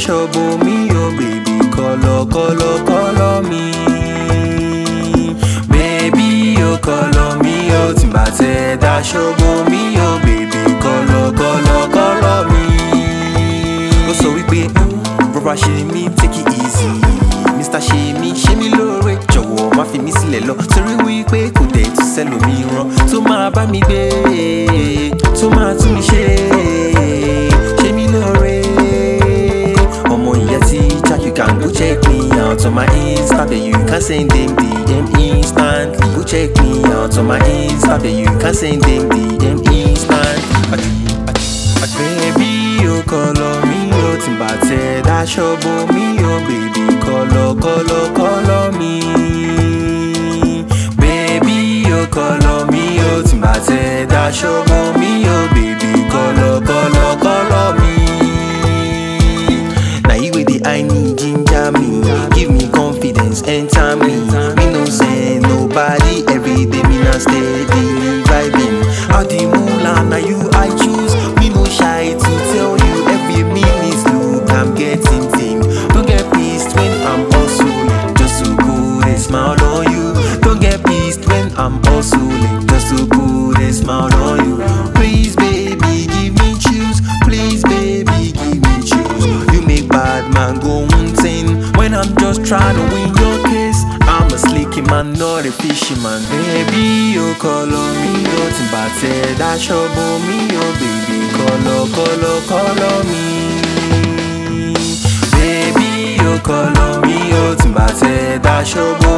daṣọ bo mi, oh baby, color me. Baby, oh color me, oh tí n bá tẹ daṣọ bo mi, oh baby, color me. Ó sọ wípé rọra ṣe mí, take it easy. Mr. ṣe mí lóore, jọ̀wọ́ má fi mí sílẹ̀ lọ. Torí wípé kò dẹ̀ tún sẹ́lòmíràn tó máa bá mi gbé, tó máa tún mi ṣe mí lóore. Ọmọ ìyá tíjà, you can go check me out on my Insta, but you can send them DM instantly. Go check me out on my Insta, but you can send them DM instantly. Baby, oh color me, oh tí n bá tẹ daṣọ bo mi, oh baby, color me. Baby, oh color me, oh tí n bá tẹ daṣọ bo mi, oh baby, color me. Now you with the I need ginger me, give me confidence, enter me. Me no say nobody, every day me not steady vibing. All the moolah, now you I choose. Me no shy to tell you every minute look I'm getting thing. Don't get pissed when I'm hustling, just to put a smile on you. Don't get pissed when I'm hustling, just to put a smile on you. Please baby give me chills, please baby give me chills. You make bad man go hunting when I'm just trying to win your case. I'm a slicky man, not a fishy man. Baby, oh color me, oh tí n bá tẹ daṣọ bo mi, oh baby, color me. Baby, oh color me, oh tí n bá tẹ daṣọ bo